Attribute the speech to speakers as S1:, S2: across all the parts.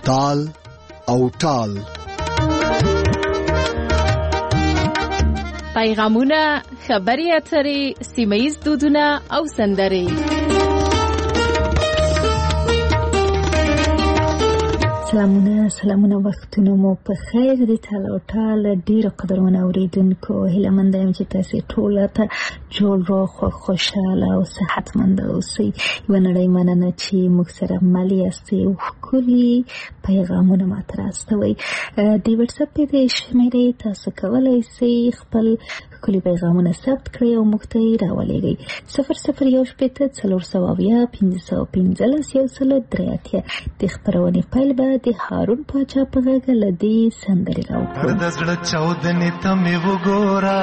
S1: تال او ټال.
S2: پیغامونه، خبري اترې، سیمه‌ییز دودونه او سندرې.
S3: سلامونه وختونه مو په خیر. د تال او ټال ډیرو قدرمنو اوریدونکو هیله مند یم چې تاسو ټول ته جوړ روغ خوشاله او صحتمند اوسئ. یوه نړۍ مننه چې موږ سره مل یاستئ او ښکلي پیغامونه ماته راستوئ. د وټساپ د شمیرې تاسو کولی شئ خپل ښکلي پیغامونه ثبت کړئ او موږ ته یې راولېږئ. 001615 د خپرونې پیل به د هارون پاچا په غږ له دې سندرې راوکړو.
S4: د زړه چاودنې ته مې وګوره،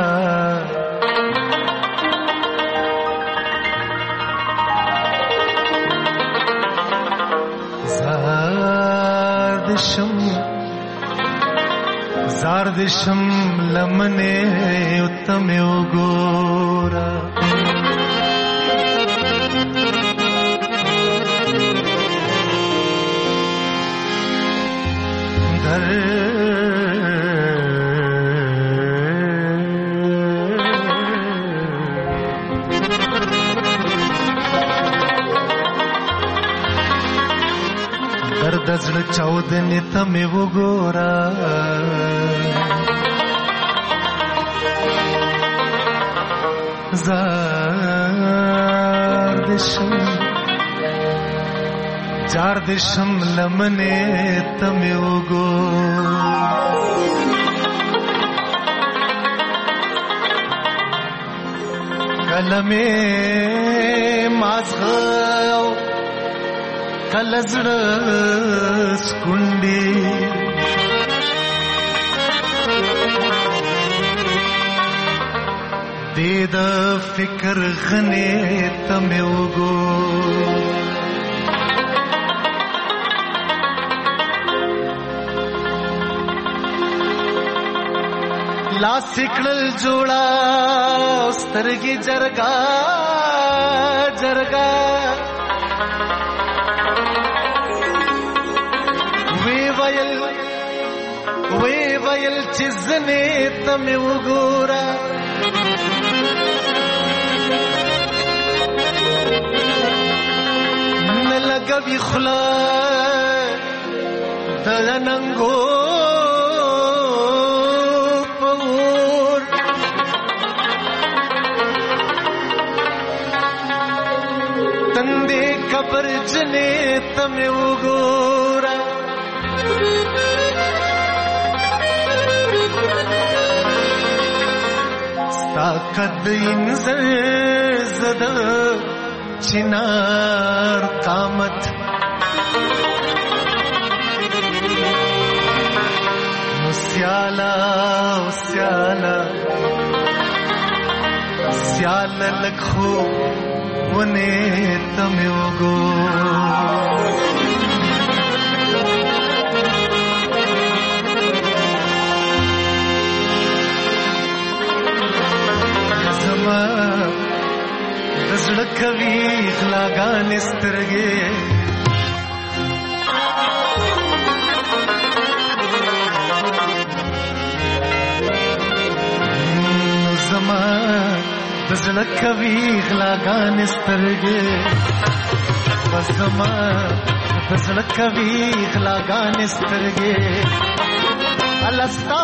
S4: زار دشم لمنې ته مې وګوره، د زړه چاودنې ته مې وګوره، زار دشم لمنې ته مې وګوره، کله مې مازغه کله زړه سکونډي، د فکر غنې ته مې وګوره، لاس کړل جوړا سترګې جرګا جرګا، وی ویل چې زنې ته مې وګوره، نه لګوي خوله د ننګو په اور، تندې قبر جنې ته مې وګوره، قد انزل زد چنار قامت، سیالا سیالا سیالا لکھو ونے تمہیں وگو، دزړه کوي غلاګانې سترګې، زما دزړه کوي غلاګانې سترګې، زما دزړه کوي غلاګانې سترګې، الستا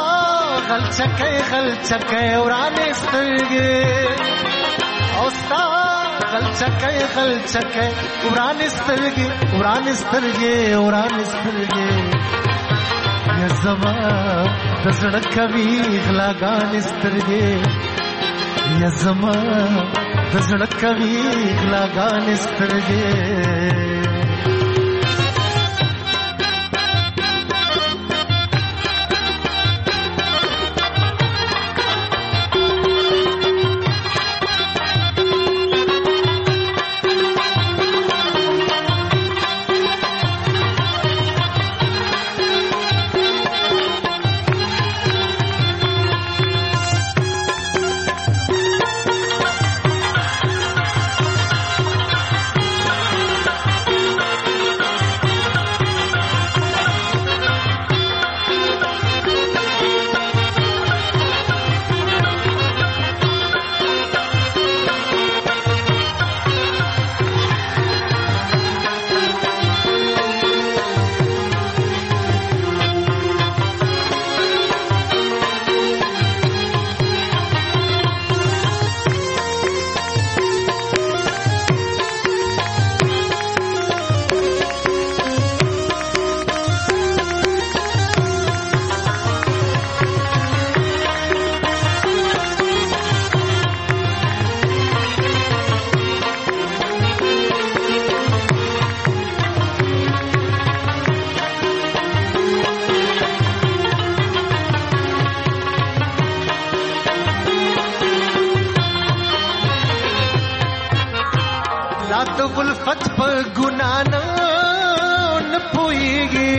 S4: غلچکې ورانې سترګې، اوستا غلچکې ورانې سترګې ورانې سترګې ورانې سترګې، یا زما د زړه کوي غلاګانې سترګې، یا زما د زړه کوي غلاګانې سترګې. الفت په ګنا نه پويږي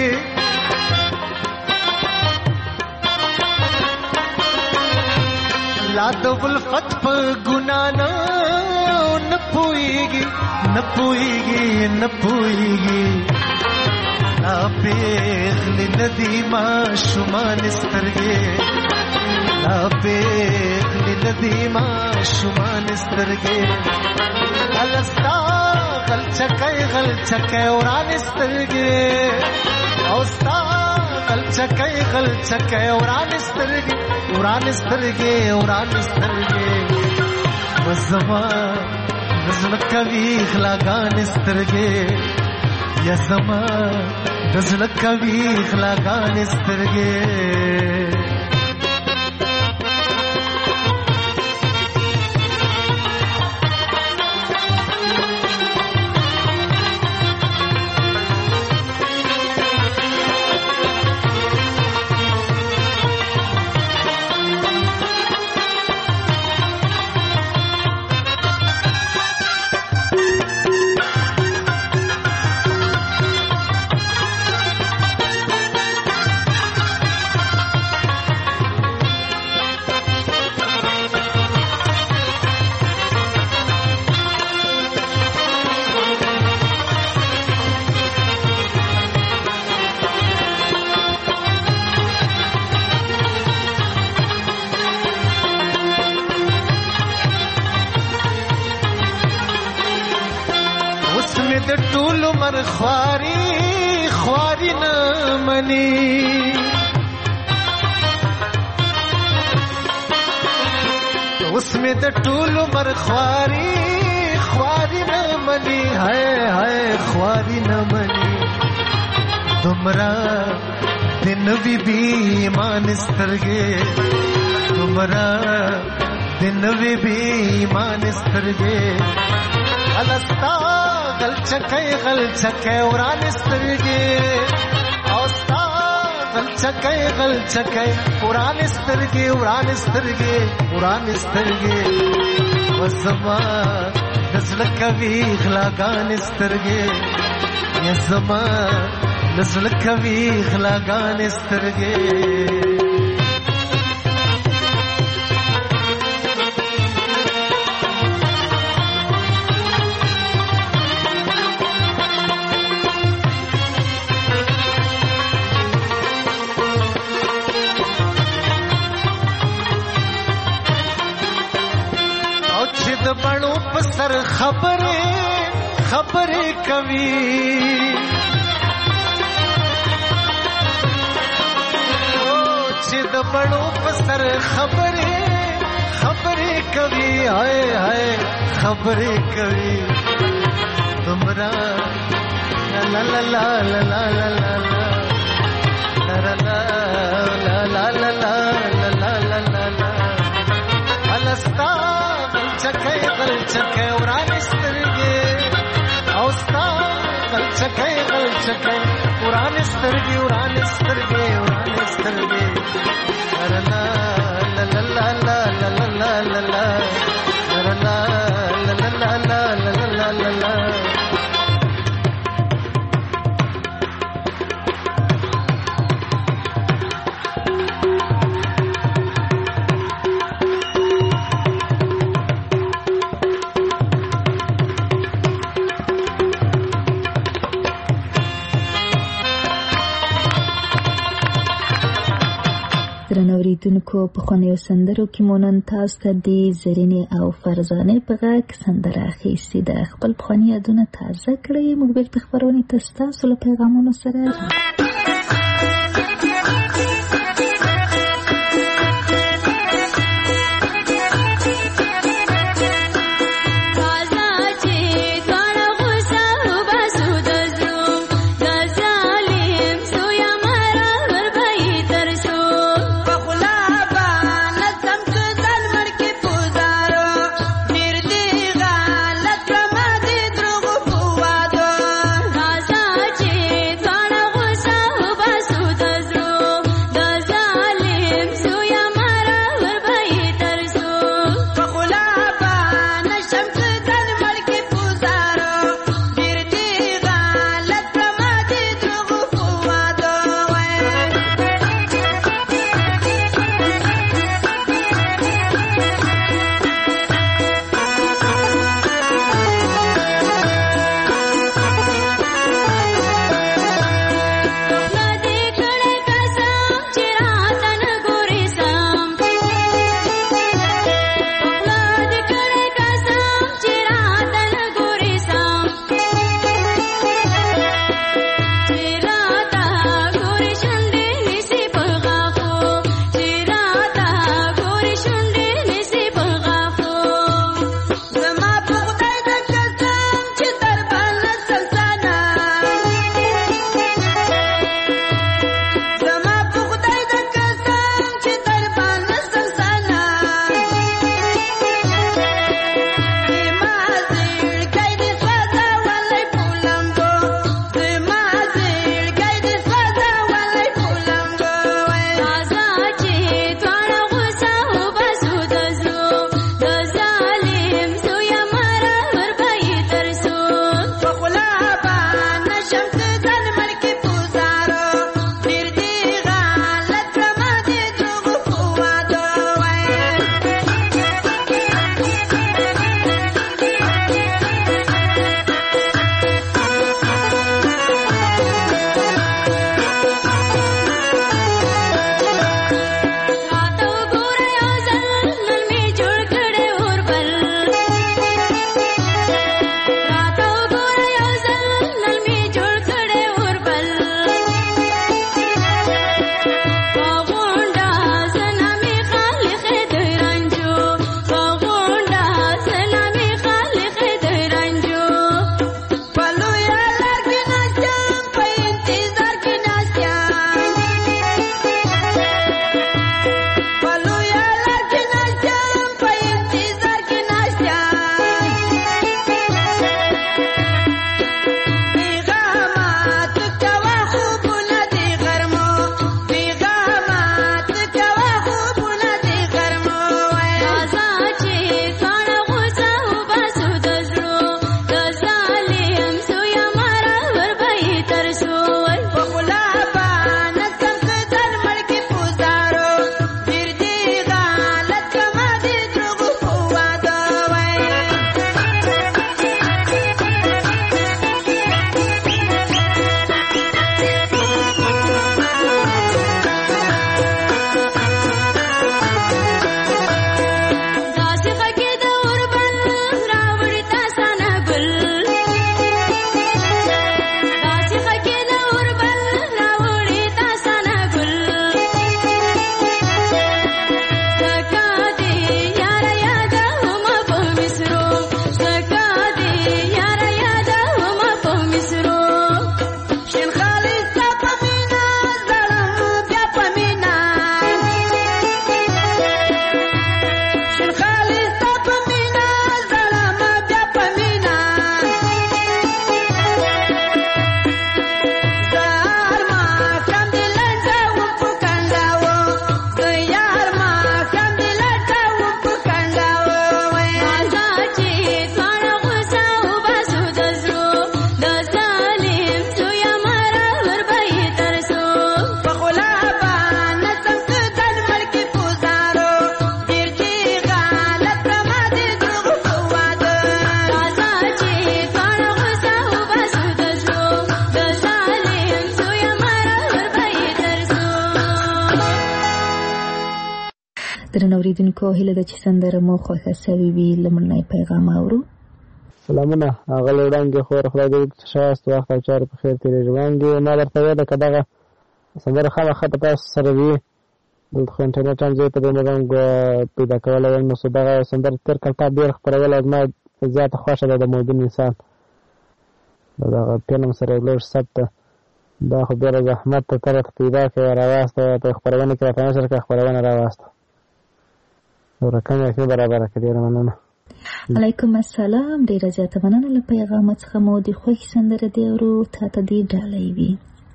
S4: لا د الفت په ګنا نه پويږي نه پويږي نه پويږي لا پیغلی ندی ما شمان سترګې لا پیغلی ندی ما شمان سترګې الستا غل چکای وران سترګې او ستا غل چکای وران سترګې وران سترګې وزما نزل کوي خلاګان سترګې یا زما نزل کوي خلاګان سترګې ټول مر خواري نه مني اوس مې د ټول مر خواري نه مني هاي خواري نه مني تمرا دن وی بی ایمان سترګې تمرا دن وی بی ایمان سترګې الستا غل چکای وران سترګې او ستا غل چکای وران سترګې وزما نزل کوي خلاګان سترګې یا زما نزل کوي خلاګان سترګې د بڼو په سر خبرې کوي او چې د بڼو په سر خبرې کوي هاي خبرې کوي تمرا لا لا لا لا لا لا لا لا لا لا لا لا الستا غل چکای وران سترګې او ستا غل چکای وران سترګې لا لا لا لا لا لا لا لا
S3: درنوریدونکو په خوانیو سندرو کې مونږ تاسو ته د زرینې او فرزانه په غږ سندره اخیستې ده خپل پخواني یادونه تازه کړئ موږ بیرته خپرونې ته ستاسو له پیغامونو سره
S5: Raza
S3: اوریدونکو هیله ده چې سندره مو خوښه سوي وي. لومړنی پیغام اورو.
S5: سلامونه اغلی وړاندې خور خدای دې چې شاست وخت او چارې په خیر تېرېږي. وړاندې ما درته ویله که دغه سندره خامخا په تاسو سره وي دلته خو انټرنېټ هم زه په دې نه رنګ پیدا کولی یم، نو څه دغه سندره تېر کال تا ډېر خپرولی، زما زیاته خوښه ده د موجود انسان د دغه فلم سره یو لږ ثبته دا خو ډېره زحمت ته ته راته پیدا کړې راواستوه په خپرونه کې راته نشر کړه خپرونه راواستوه رقم یې ښه برابره کړه. ډېره مننه.
S3: علیکم السلام. ډېره زیاته مننه له پیغامه څخه مو د خوښې سندره دې اورو. تا ته دې ډالۍ وي.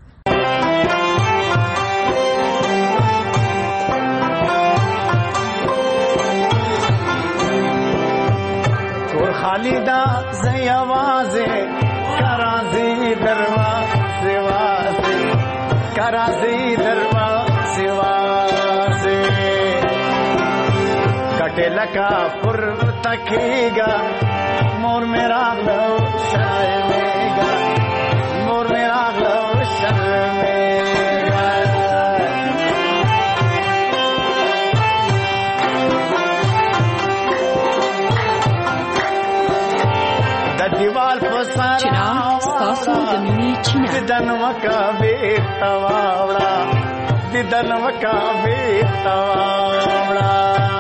S4: کور خالی دا زی آوازه کرازی دروازه وازه کرازی دروازه وازه کٹے لکا پر تکیگا مور میرا غلو شرمیگا مور میرا غلو شرمیگا دا دیوال پسارا
S2: ستاسو د مینې چینه
S4: دیدن وکا بیتا واوڑا دیدن وکا بیتا واوڑا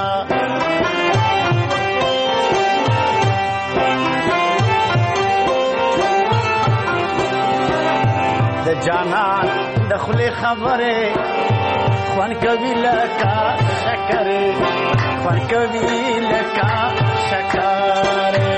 S4: د جانان د خلی خبره خوان کوي لکا شکره خوان کوي لکا شکره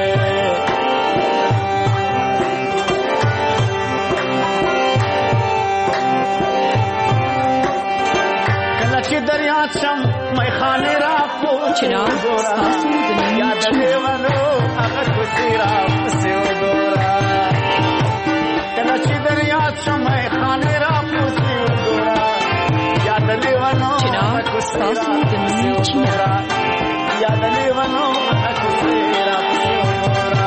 S4: کله چې دریا شم مې خانه را
S2: چنا ستاسو د مینې
S4: یاد
S2: چینه
S4: دیوانو هغه کوڅې را پسې وګوره کله چې دریا شم مې خانه را پسې وګوره یاد دیوانو هغه کوڅې را پسې وګوره یاد دیوانو هغه کوڅې را پسې وګوره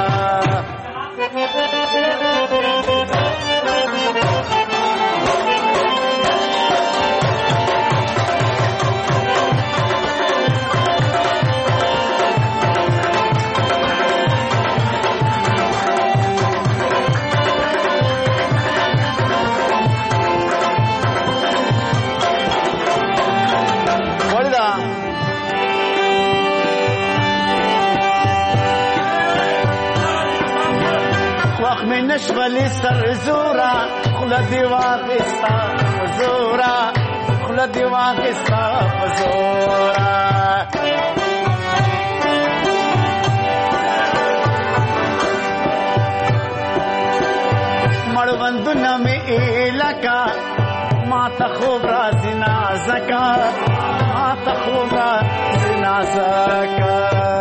S4: نشولی سر زورا خلدی واقستا زورا خلدی واقستا زورا مړوند نمی الکا ما تخوب را زنا زکا ما تخوب را زنا زکا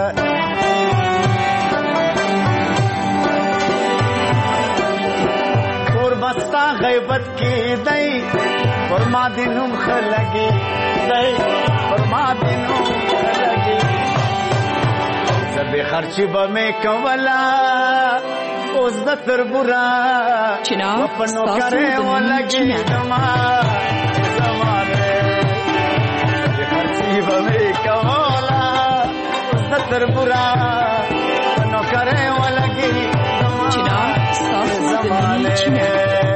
S4: بستا غیبت کی دئی فرما دینم خلگی دئی فرما دینم خلگی زبی خرچی بمی کولا اوز دتر برا وپنو کرے ولگی دما زمانے زبی خرچی بمی کولا اوز دتر برا وپنو کرے ولگی دما زمانے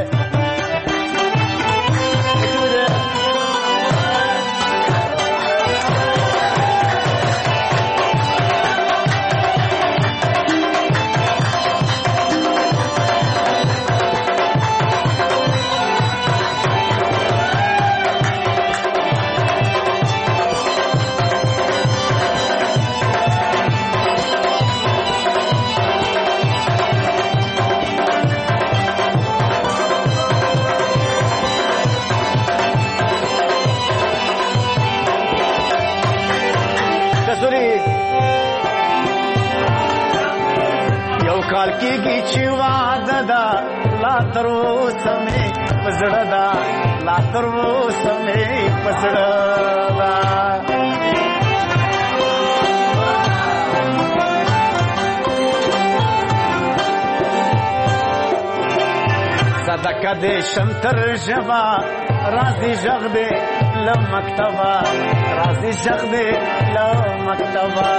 S4: کال کېږي چې واده ده لا تر اوسه مې په زړه ده لا تر اوسه مې په زړه ده صدقه دې شم تر ژبه راز دې غږ دې له مکتبه راځي شخ دې له مکتبه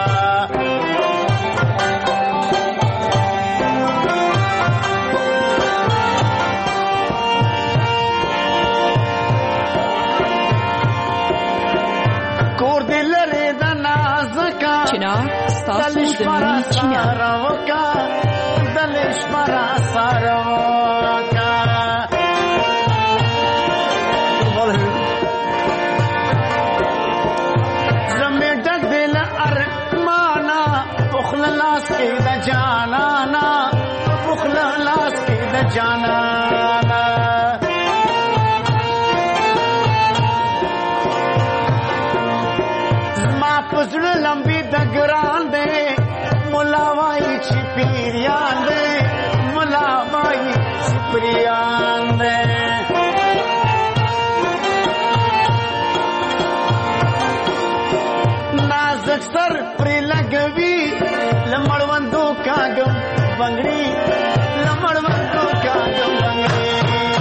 S4: کور دې لرې د نازکه
S2: چنار ستاسو د مینې چینه
S4: دلش مرا ساروکا زمین ڈک دل ارمانا بخل لاس کی دا جانانا بخل لاس کی دا جانانا زما پزر لمبی دا گران دے ملاوائی چی پیریان دے ملاوائی چی پیریان دے نازک سر پری لگوی لمڑوندو کاغم بنگڑی لمڑوندو کاغم بنگڑی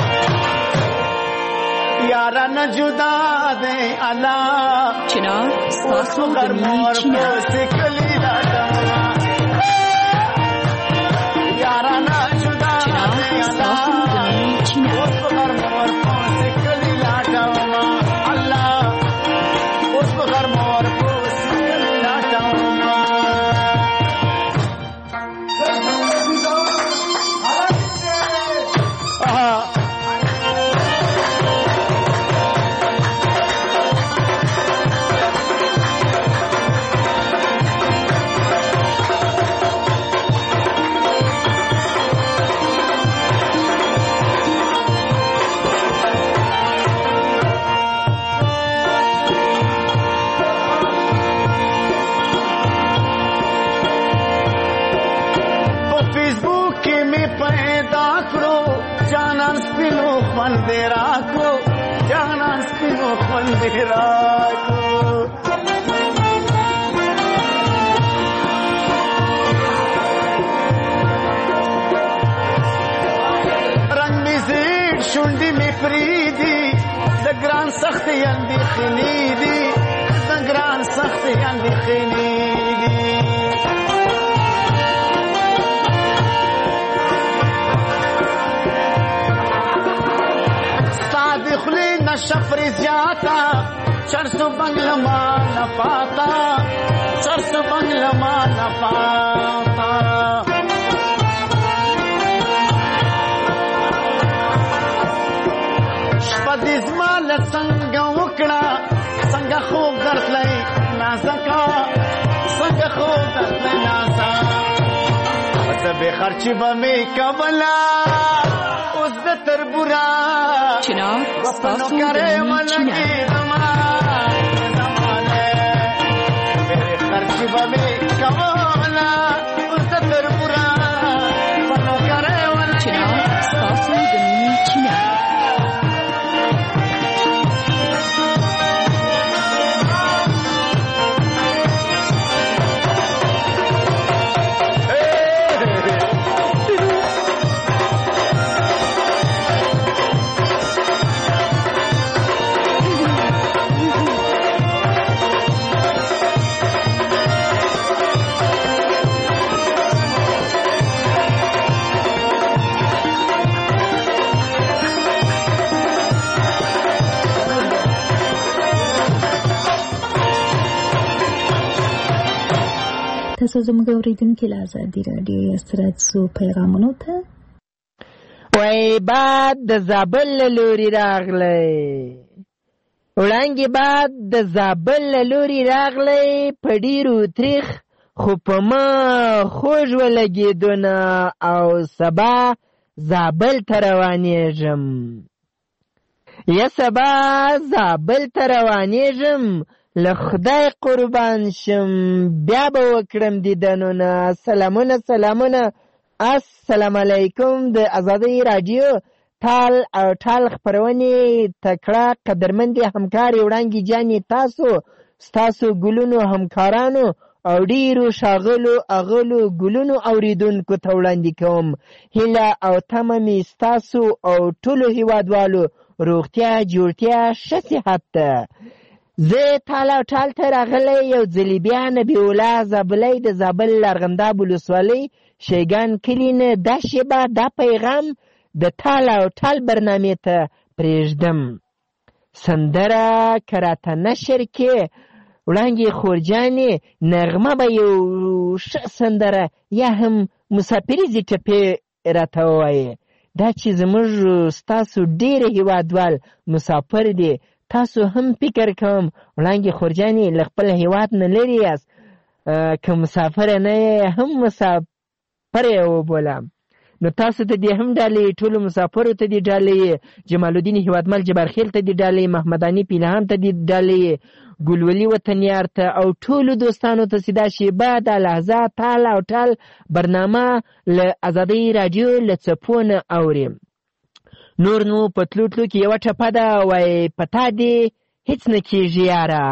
S4: یارا نہ جدا دے اللہ
S2: چنار ستاسو د مینې چینه बंदेरा को जाना स्पिनो बंदेरा को रंग में से शुंडी में प्रीति दगरान सख्ती अंधी खनीदी दगरान सख्ती अंधी खनीदी دخلی نشفر زیاتا چرسو بنگلما نپاتا چرسو بنگلما نپاتا شپدیز مال سنگا وکڑا سنگا خوب درد لئی نازکا سنگا خوب درد لئی نازا وطبی خرچی بمی کبلا اوس د تربورا چنار ستاسو د مینې چینه
S4: میرے خرچی بمی کبلا اوس د تربورا پنو کرے ولا
S2: چنار ستاسو د مینې چینه
S3: تاسو زموږ اورېدونکي له ازادي راډیو استراحت سو پیغامونو ته
S6: وای باد د زابل له لوري راغلی وړانګې باد د زابل له لوري راغلی په ډېرو تریخ خو په ما خوږ ولګېدونه او سبا زابل ته روانېږم یا سبا زابل ته روانېږم له خدای قربان شم بیا به وکړم دیدنونه سلامونه السلام علیکم د ازادۍ راډیو ټال او ټال خپرونې تکړه قدرمندې همکارې وړانګې جانې تاسو ستاسو ګلونو همکارانو او ډیرو ښاغلو اغلو ګلونو اوریدونکو ته وړاندې کوم هیله او تمه مې ستاسو او ټولو هیوادوالو روغتیا جوړتیا ښه صحت ده. زه تال او ټال ته راغلی یو ځلې بیا نبي الله زابلی د زابل ارغنداب ولسوالۍ شیګان کلي نه دا شیبه دا پیغام د تال او ټال برنامې ته پرېږدم. سندره که راته نشر کې وړانګې خورجانې نغمه به یو ښه سندره یا هم مسافریزې ټپې راته ووایې. دا چې زموږ ستاسو ډېر هیوادوال مسافر دی تاسو هم فکر کوم وړانګې خورجانې له خپل هیواد نه لرې یاست که مسافره نه یې هم مسافر یې وبولم نو تاسو ته دې هم ډالۍ ټولو مسافرو ته دې ډالۍ جمال الدین هیوادمل جبارخیل ته دې ډالۍ محمداني پیلهام ته دې ډالۍ ګلولي وطنیار ته او ټولو دوستانو ته چې دا شیبه دا لحظه تال او ټال برنامه له ازادۍ راډیو له څپو نه اوري. نور نو په تلو تلو کې یوه ټپه ده وایي په تا دې هېڅ نه کېږي یاره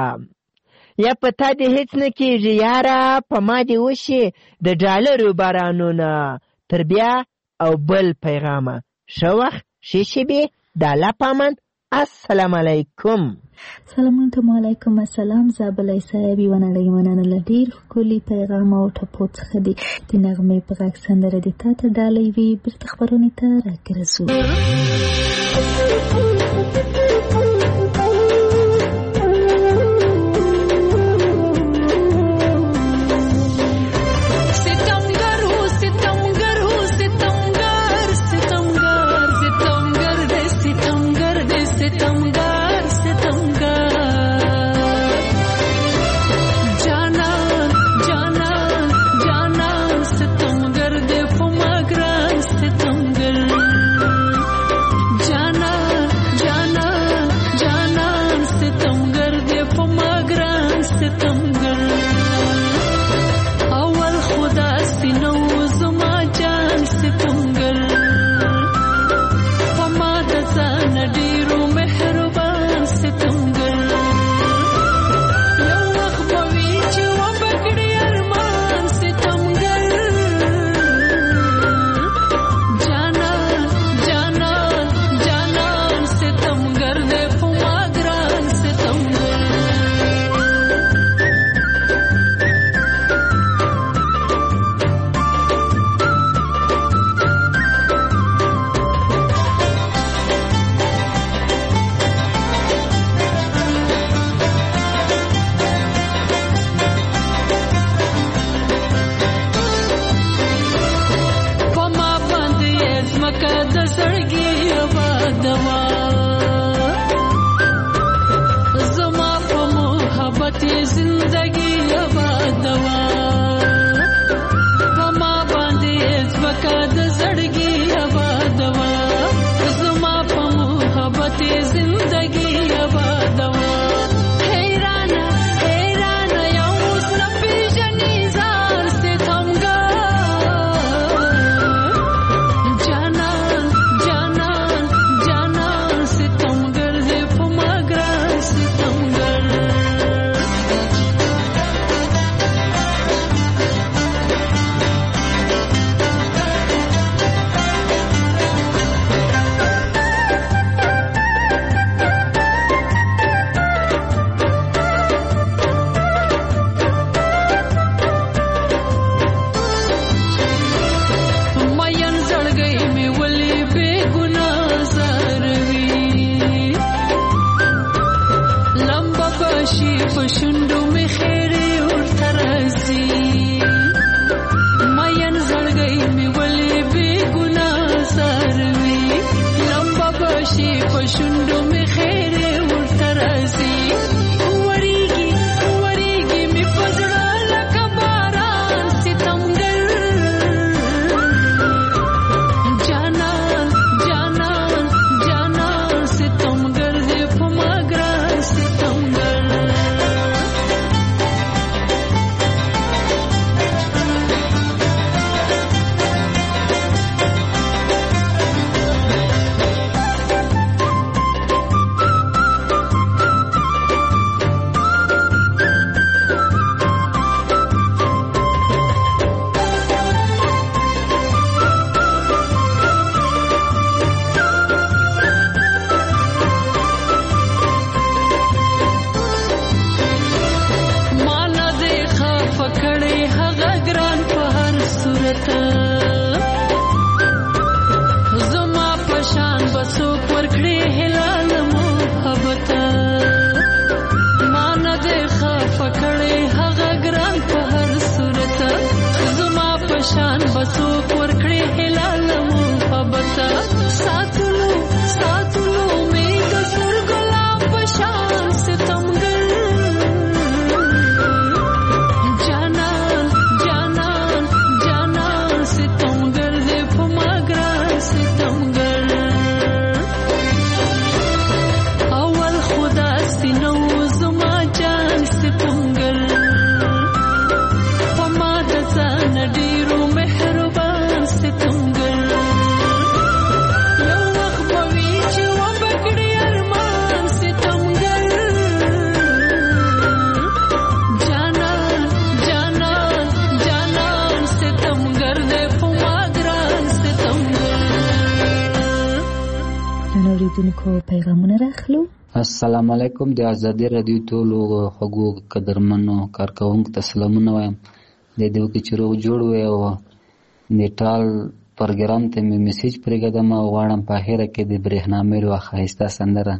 S6: یا په تا دې هېڅ نه کېږي یاره په ما دې وشي د ډالرو بارانونه تر بیا او بل پیغامه ښه وخت ښې شېبې د الله په امان. السلام علیکم.
S3: سلامونه علیکم. السلام زابلی صاحب یوه نړۍ مننه له ډېر ښکلي پیغام او ټپو څخه دي د نغمې په غږ سندره دې تا ته ډالۍ وي. بېرته خپرونې ته راګرځو.
S7: Jana
S3: اوریدونکو پیغامونه راخلو.
S7: السلام علیکم. د ازادي رادیو ټولو خوږو قدرمنو کارکوونکو ته سلامونه وایم. د دې وکړي چې روغ جوړ وي او نیټال پروګرام ته مې میسیج پرېږدم او غواړم په اخره کې د برېښنا مېل یوه ښایسته سندره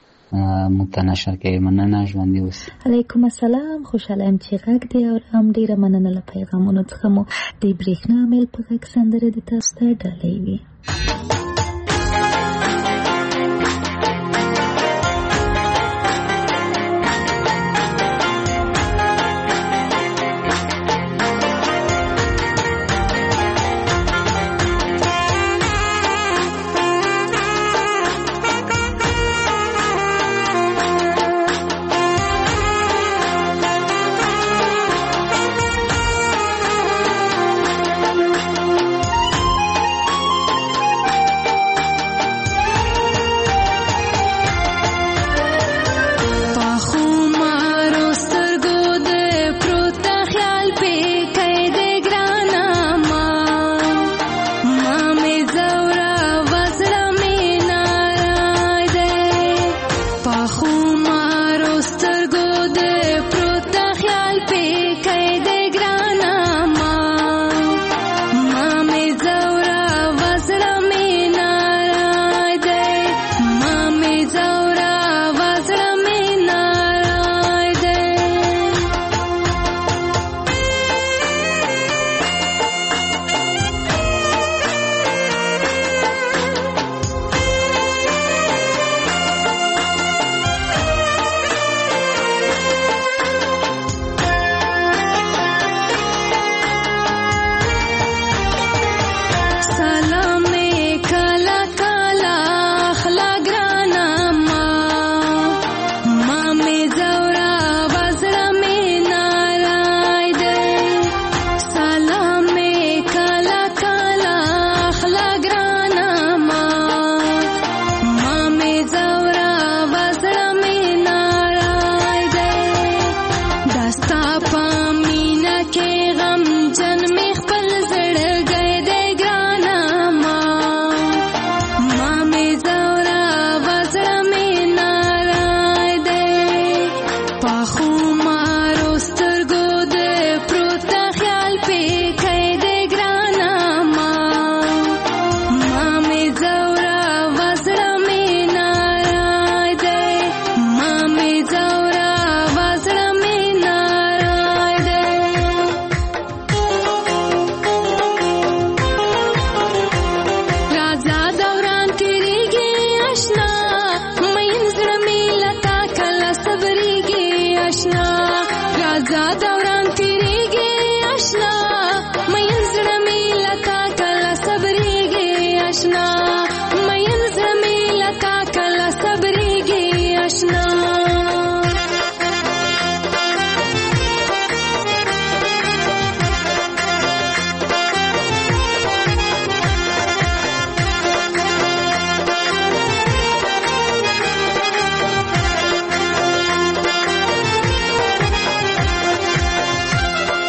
S7: موږ ته نشر کوي. مننه، ژوندي اوسئ.
S3: علیکم السلام. خوشحاله یم چې غږ دی او هم ډېره مننه له پیغامونو څخه مو د برېښنا میل په غږ سندرې د تاسو ته ډالۍ وي.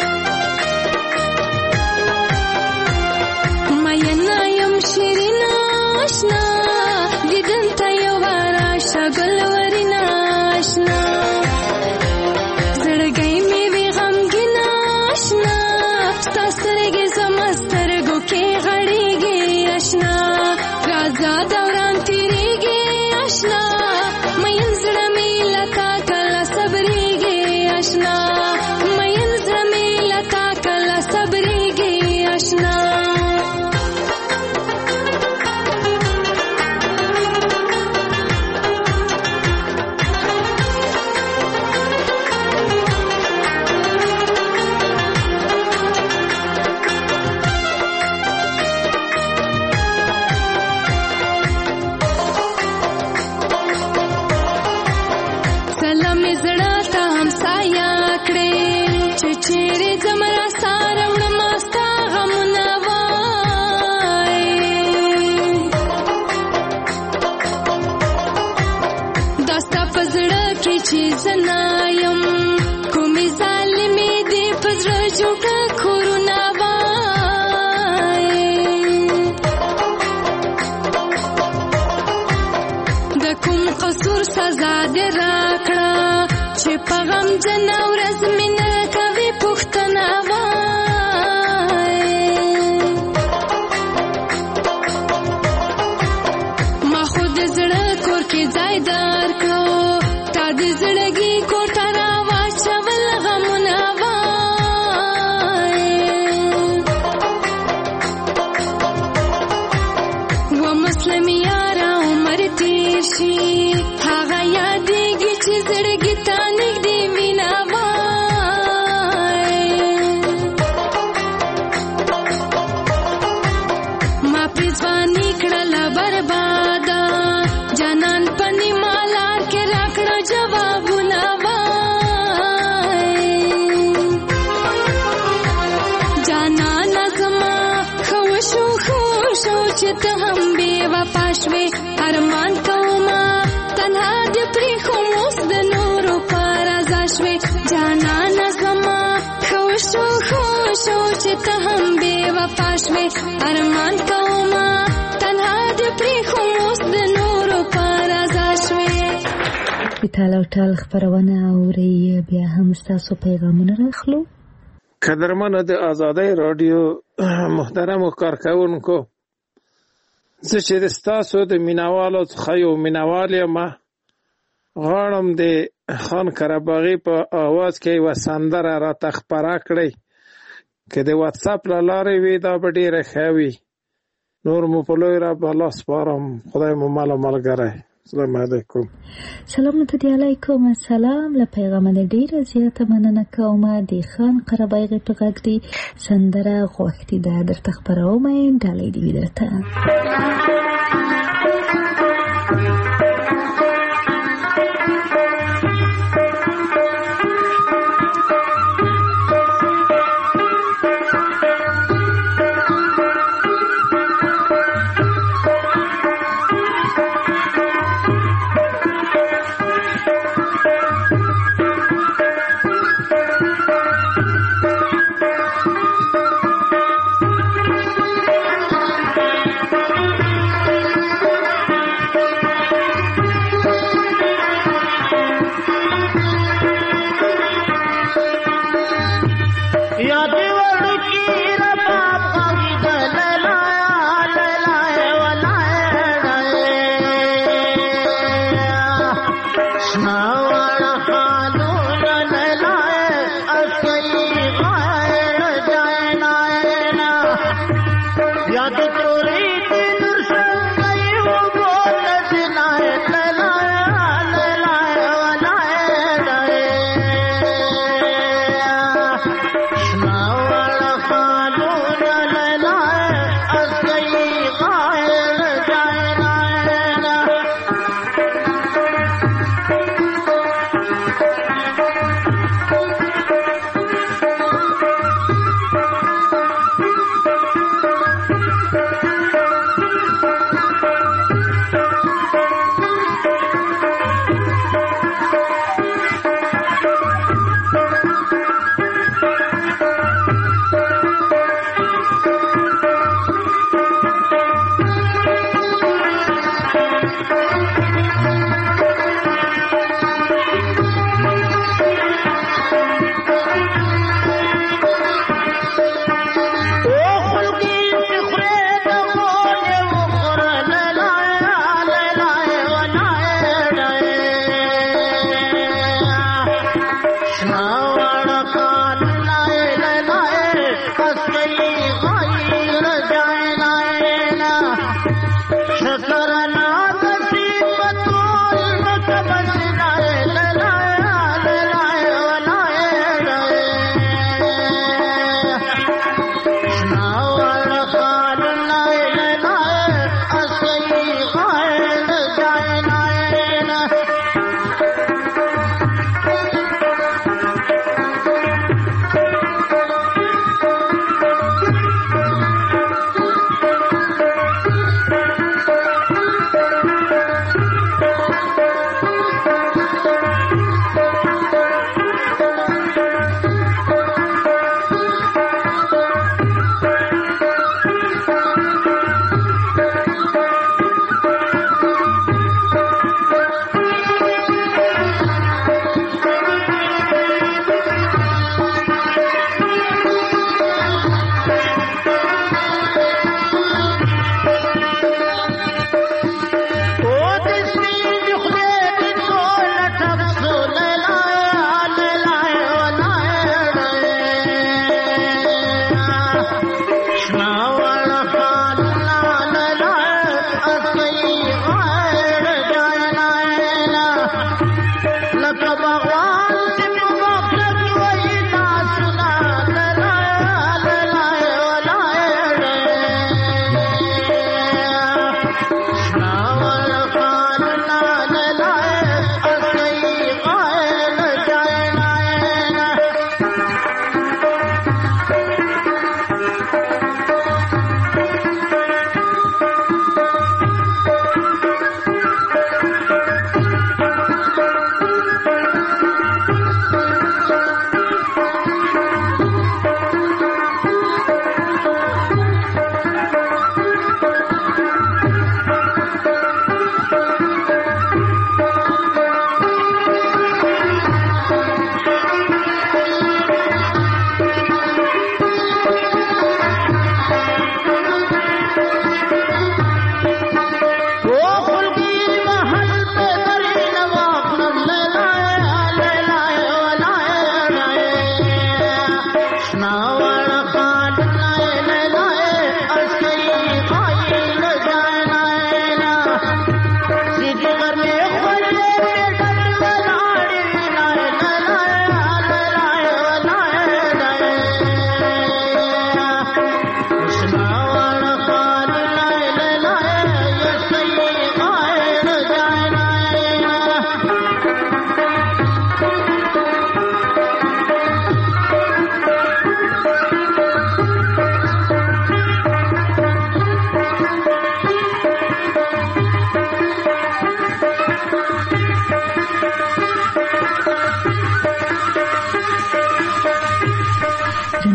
S8: Mayana yam shirina غمجنه ورځ مې نه کوي پوښتنه وای ما خو د زړه کور کې ځای درکړو تا د زړګي کور ته راواچول غمونه وای و مسلم یاره عمر تیر شي هغه یادېږي چې زړګي ته نږدې مینه وای ما پرې ځواني کړله برباده جانان په نیمه لار کې راکړه جوابونه وای جانانه زما ښه وشو چې ته هم بې وفا شوې ارمان کومه تنها دې پرېښوم اوس د نورو په رضا شوې جانانه زما ښه وشو چې ته هم بې وفا شوې ارمان کومه تنها دې پرېښوم اوس د نورو په رضا شوې.
S3: ټال او ټال خپرونه اورئ بیا هم ستاسو پیغامونه راخلو.
S9: قدرمنو د آزادۍ راډیو محترمو کارکوونکو زه چې د ستاسو د مینوالو څخه یو مینوال یم غواړم د خان قرهباغي په آواز کې یوه سندره راته خپره کړئ که د واتساپ له لارې وي دا به ډېره ښه وي نور مو په لوی رب الله سپارم خدای مو مل و ملګری السلام علیکم.
S3: سلام ته دی علیکم السلام له پیغام د ډیره زیاته مننه کوم د خان قرهباغي په غږ دی سندره غوښتي ده درته خپروم ډالۍ دی درته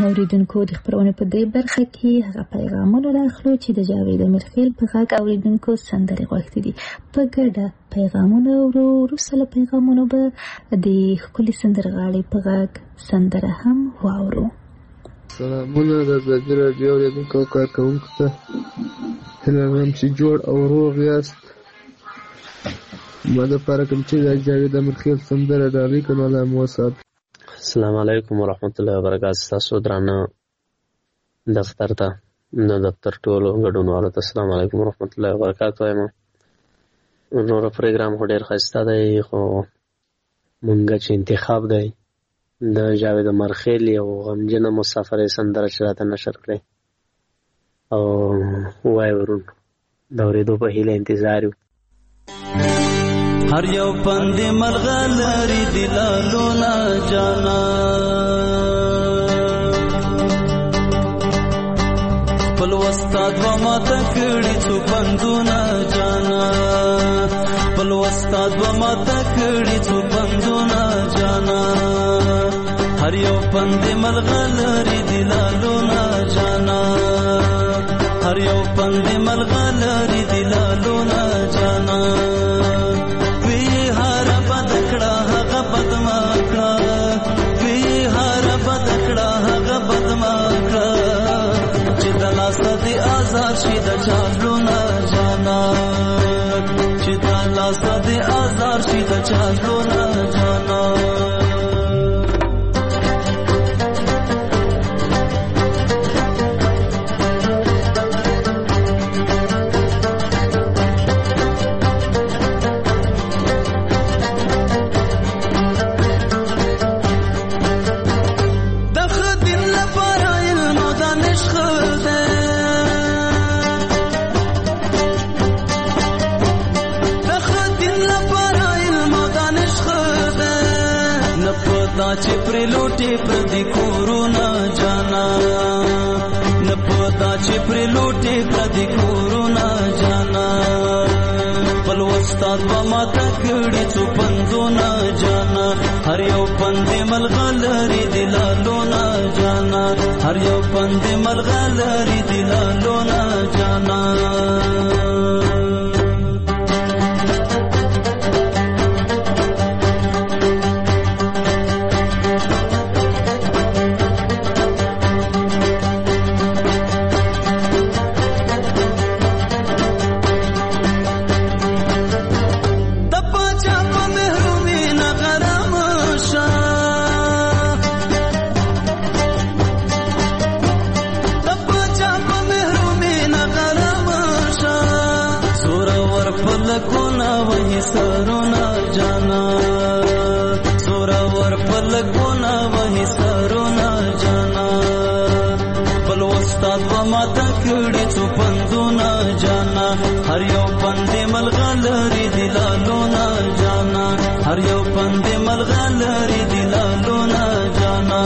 S3: اوریدونکو د خپرونې په دې برخه کې هغه پیغامونه راخلو چې د جاوید امیرخیل په غږ اوریدونکو سندرې غوښتي دي. په ګډه پیغامونه ورو وروسته له پیغامونو به د ښکلي سندرغاړې په غږ سندره هم واورو.
S10: سلامونه د ازادي راډیو اوریدونکو او کارکوونکو ته هیله لرم چې جوړ او روغ یاست. ما دپاره کوم چې د جاوید امیرخیل سندره ډالۍ کړم الله مو وسات.
S11: السلام علیکم ورحمت الله وبرکاته. تاسو درانه دفتر ته د دفتر ټولو ګډونوالو ته السلام علیکم ورحمت الله وبرکاته وایم. نور پروګرام خو ډېر ښایسته دی خو مونږ چې انتخاب دی د جاوید امیرخیل یو غمجنه مسافرۍ سندره چې راته نشر کړې او وایي ورون د اورېدو په هیله انتظار یو.
S12: هر یو پند ملغلری دلالونا جانا خپل وستاد و ماته کړي څو پندونه جانا خپل وستاد و ماته کړي څو پندونه جانا هر یو پند ملغلری دلالونا جانا هر یو پند ملغلری دلالونا جانا شي د چالو نه جانا چې د لاس د آزار شي د چالو نه جانا چې پر لوټي پر دې کورونا جانا نه پتا چې پر لوټي پر دې کورونا جانا بل استاد و ماته کړي څو پندونه جانا هر یو پند ملغلری دلالونا جانا هر یو پند ملغلری دلالونا جانا هر یو پند ملغلری دلالونا جانا هر یو پند ملغلری دلالونا جانا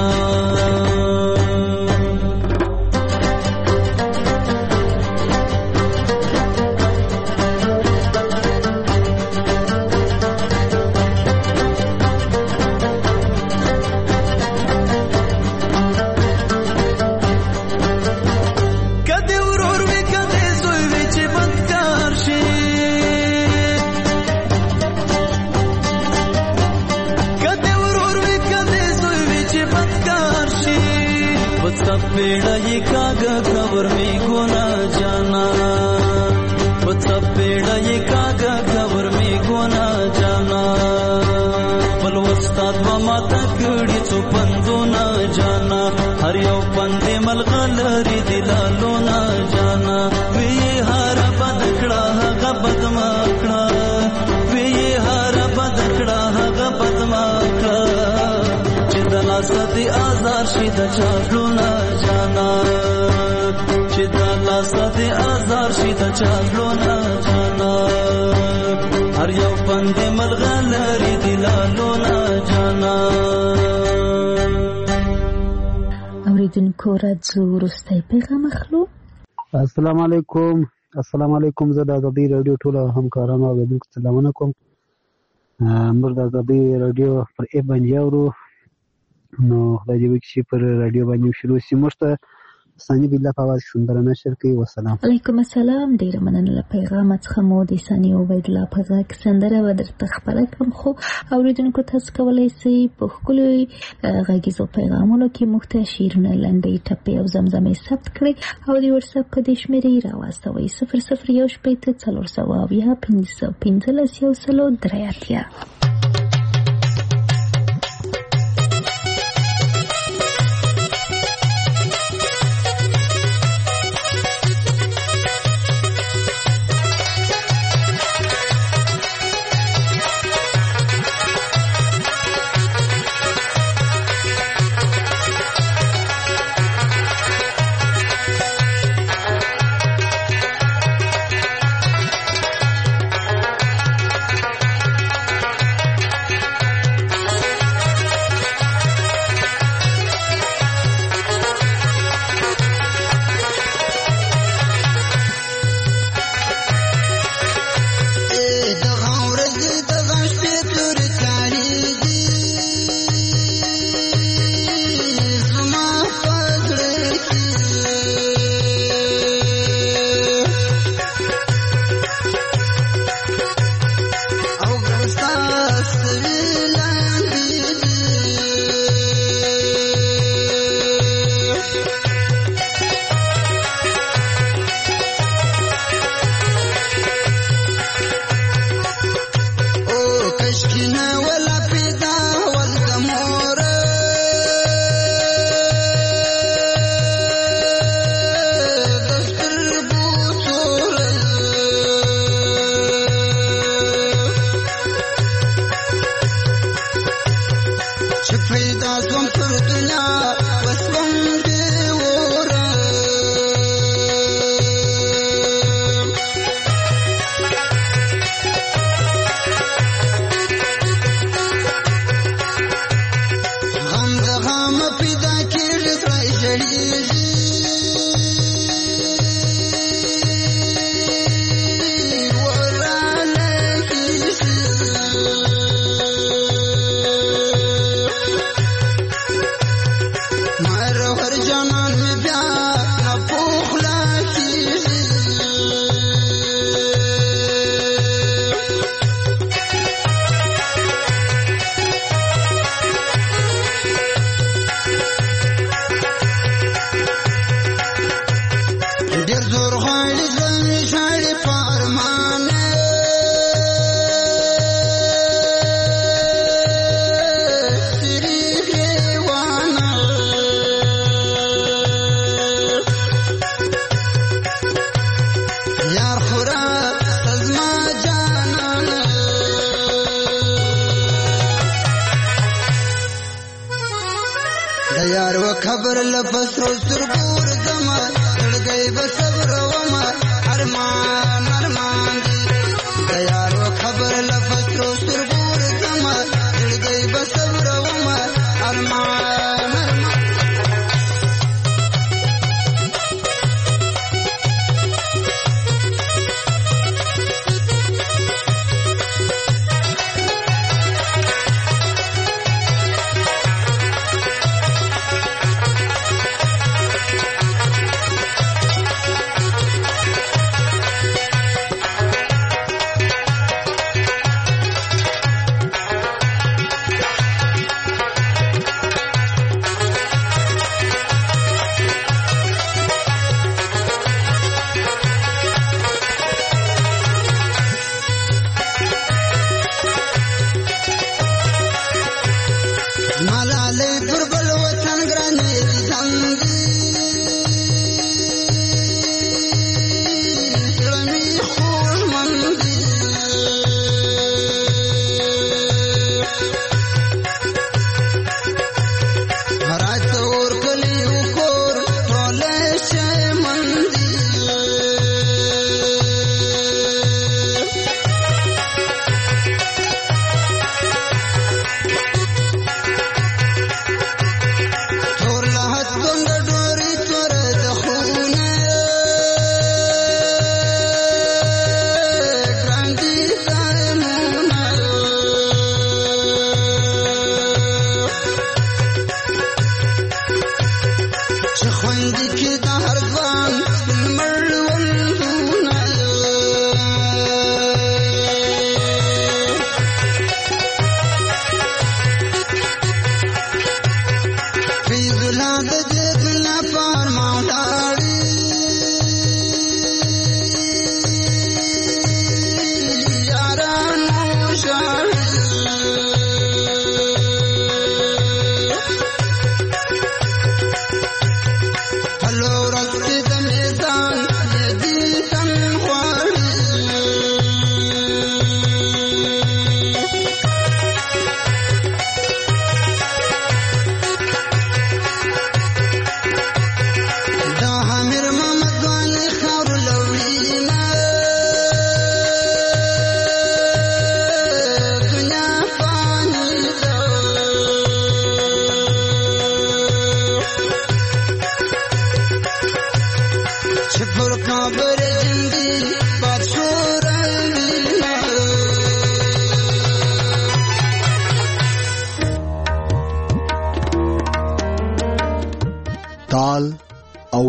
S12: पेड़ा ये कागा खबर में गोना जाना सब पेड़ा ये कागा खबर में गोना जाना बल वस्ताद व माता कड़ी څو پندونه जाना हर یو پندې ملغلری دلالونا जाना وی هر بدکړه هغه بدمکړه وی هر بدکړه هغه بدمکړه چې د لاس د آزار شي د چالونا جانا چې د لاس د آزار شي د چالونا جانا هر یو پند ملغلری دلالونا جانا.
S3: اوریدونکو راځو وروستی پیغام اخلو.
S5: السلام علیکم. السلام علیکم. زه د ازادي رادیو ټول همکارانو اوریدونکو سلامونه کوم. موږ د ازادي رادیو پر ایپ باندې اورو
S13: نو خدای دې وکړي چې پر رادیو باندې شروع شي. موږ ته ثاني بالله په اواز سندره نشر کوي. والسلام
S3: علیکم السلام. ډیره مننه له پیغام څخه مو د ثاني عبید الله په غږ سندره به درته خپره کړم، خو اورېدونکو تاسو کولی شئ په ښکلو غږیزو پیغامونو کې موږ ته شعرونه، لنډۍ، ټپې او زمزمې ثبت کړئ او د وټساپ په دې شمېرې راواستوئ 001415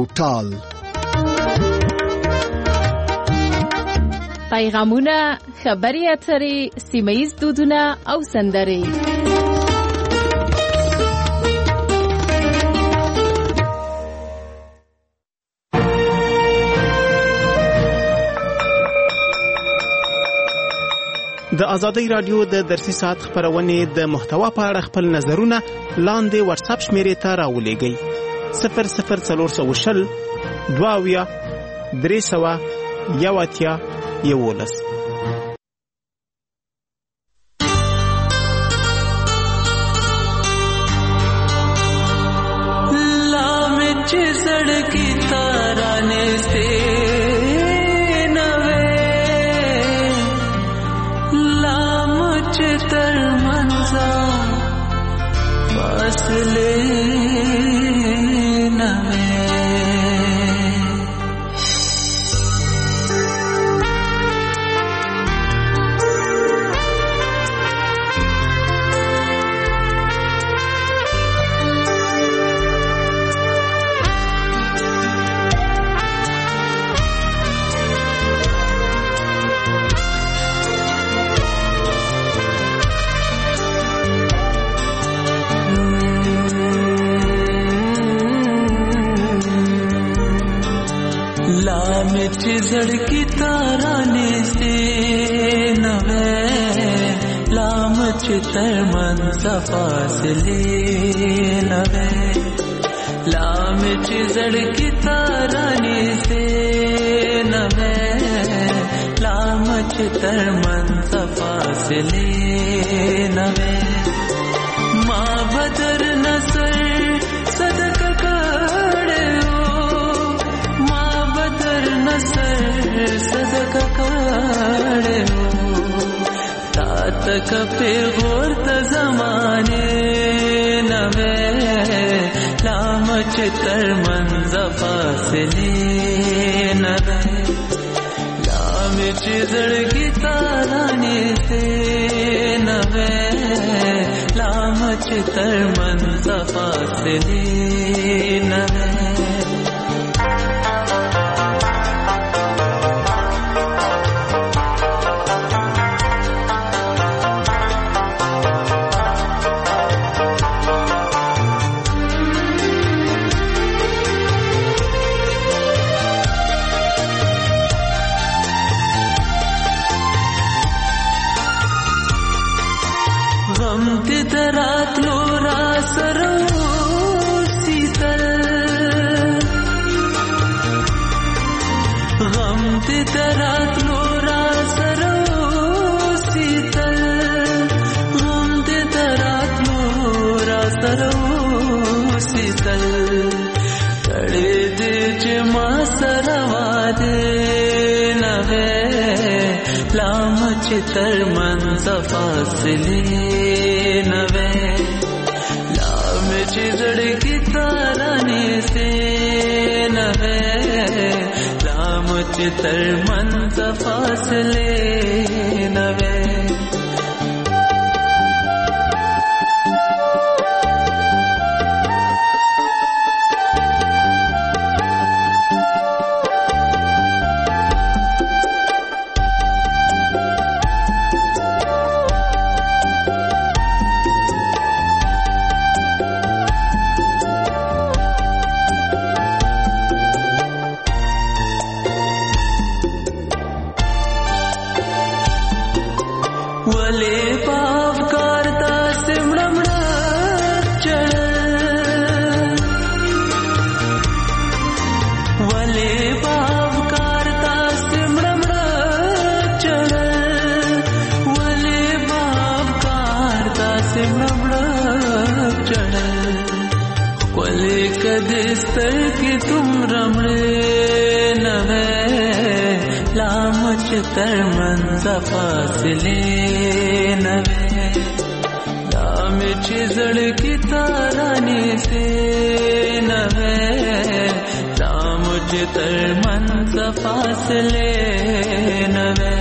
S1: او تال.
S14: پیغامونه، خبري اترې، سیمه‌ییز دودونه او سندرې.
S15: د ازادۍ رادیو د درسي ساعت خبرونه د محتوا په اړه خپل نظرونه لاندې واتس اپ شمیرې ته راولېږئ. 00420 22 300 یواتیا یولس.
S12: لامچ سڑکی تارانے سے نوے لامچ تر منزا فاصلے نوے. लامच झड़की ताराने से नवे लामच तरमन फासले नवे. लामच झड़की ताराने से नवे लामच तरमन फासले नवे. माँ बदर नसर सदक काड़े नसर सदक काड़े हो तातक पे गोरत जमाने नवे लामच तरमन फासले नवे. लामच झड़की ताराने से नवे लामच तरमन फासले नवे. रात लो रासरो शीतल गम रात लो रासरो शीतल गम रात लो रासरो शीतल. कड़े दे जमा सरवा दे नवे लामच तरमन फासले नवे. लामच झड़की ताराने से नवे लामच तरमन फासले नवे. वले पाव करता सिमड़मड़ा चढ़ वले पाव करता सिमड़मड़ा चढ़ वले पाव करता सिमड़मड़ा चढ़. वले कदिस्तर की तुम रमड़े नवे लामच तरमन फासले नवे. लामच झड़की ताराने से नवे लामच तरमन फासले नवे.